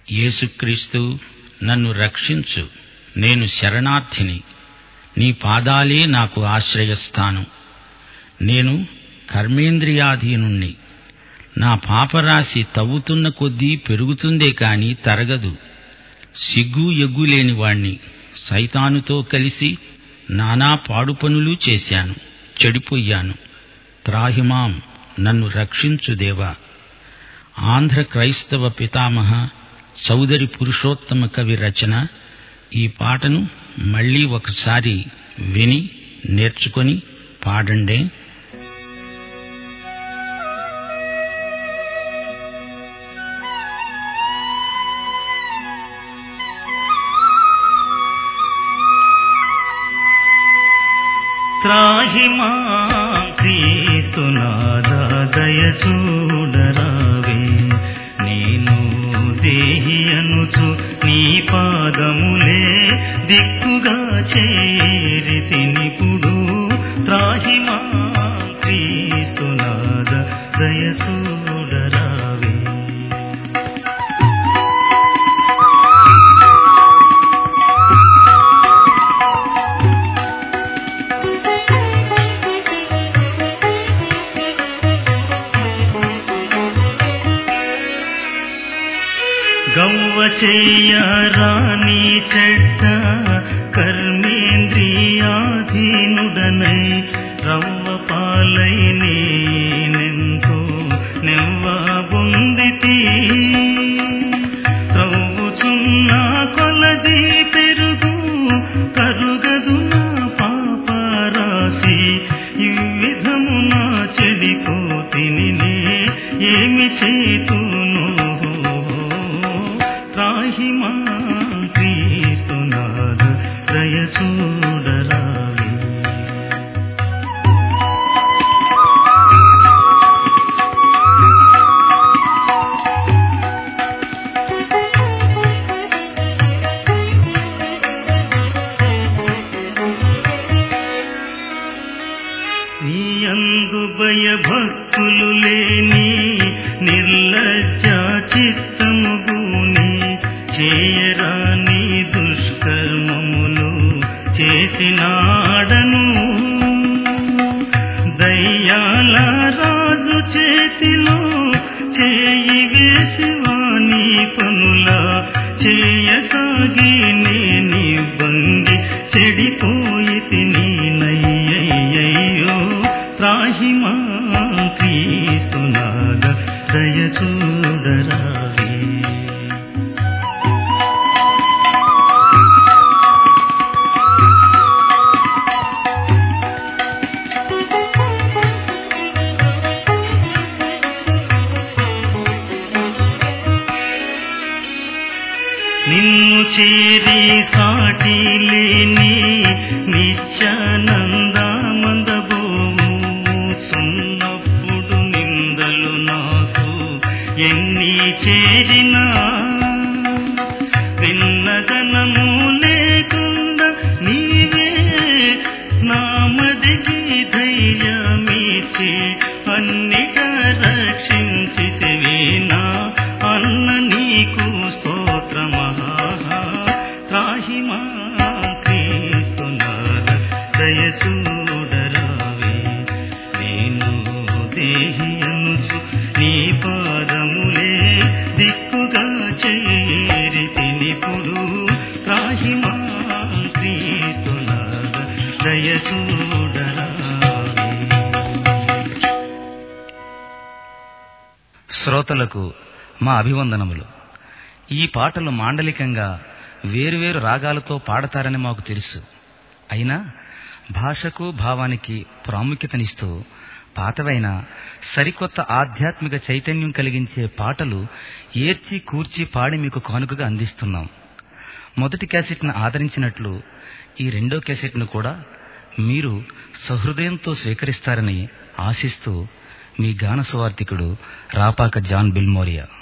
యేసుక్రీస్తు, నన్ను రక్షించు. నేను శరణార్థిని. నీ పాదాలే నాకు ఆశ్రయస్థానం. నేను కర్మేంద్రియాధీనుణ్ణి. నా పాపరాశి తవ్వుతున్న కొద్దీ పెరుగుతుందే కాని తరగదు. సిగ్గు ఎగ్గు లేనివాణ్ణి. సైతానుతో కలిసి నానా పాడుపనులు చేశాను, చెడిపోయాను. త్రాహిమాం, నన్ను రక్షించు దేవా. ఆంధ్ర క్రైస్తవ పితామహ చౌదరి పురుషోత్తమ కవి రచన. ఈ పాటను మళ్లీ ఒకసారి విని నేర్చుకొని పాడండే. త్రాహిమాం క్రీస్తునాథా దయ చూడరావే. నేను దేహి అనుచు నీ పాదములే దిక్కుగా చేరితినిపుడు. త్రాహిమాం క్రీస్తునాథా దయ చూడరావే. గవ్వ చేయరాని చెడ్డ కర్మేంద్రియాధీనుడనై రవ్వ పాలై నేనెంతో నెవ్వ బొందితి. త్రవ్వుచున్న కొలది పెరుగు కరుగదు నా పాపరాశి. ఈ విధమున చెడిపోతిని ఏమి చేతును. త్రాహిమాం క్రీస్తునాథా దయ చూడరావే. నీయందు భయభక్తులు లేని నిర్లజ్జ చిత్తముగుని చేయరాని దుష్కర్మములు చేసినాడను. దయ్యాల రాజు చేతిలో చేయి వేసివాని పనుల చేయసాగి నేని బంగి చెడిపోయి తిని నయ్యయ్యో. త్రాహిమాం క్రీస్తునాథా దయ చూడరావే. నిన్ను చేరి సాటి లేని నిత్యానందమందబోచున్నప్పుడు నిందలు నాకు ఎన్ని చేరినా విన్నదనము లేకుండా నీవే నామదికి ధైర్యమిచ్చి అన్నిట రక్షించితివేనా అన్న నీకు స్తోత్రమహా. త్రాహిమాం క్రీస్తునాథా దయ చూడరావే. నేను దేహి అనుచు నీ పాదములే దిక్కుగా చేరితినిపుడు. త్రాహిమాం క్రీస్తునాథా దయ చూడరావే. శ్రోతలకు మా అభివందనములు. ఈ పాటలు మాండలికంగా వేరువేరు రాగాలతో పాడతారని మాకు తెలుసు. అయినా భాషకు భావానికి ప్రాముఖ్యతనిస్తూ పాతవైన సరికొత్త ఆధ్యాత్మిక చైతన్యం కలిగించే పాటలు ఏర్చి కూర్చి పాడి మీకు కానుకగా అందిస్తున్నాం. మొదటి క్యాసెట్ను ఆదరించినట్లు ఈ రెండో క్యాసెట్ను కూడా మీరు సహృదయంతో స్వీకరిస్తారని ఆశిస్తూ మీ గాన సువార్థికుడు రాపాక జాన్ బిల్మోరియా.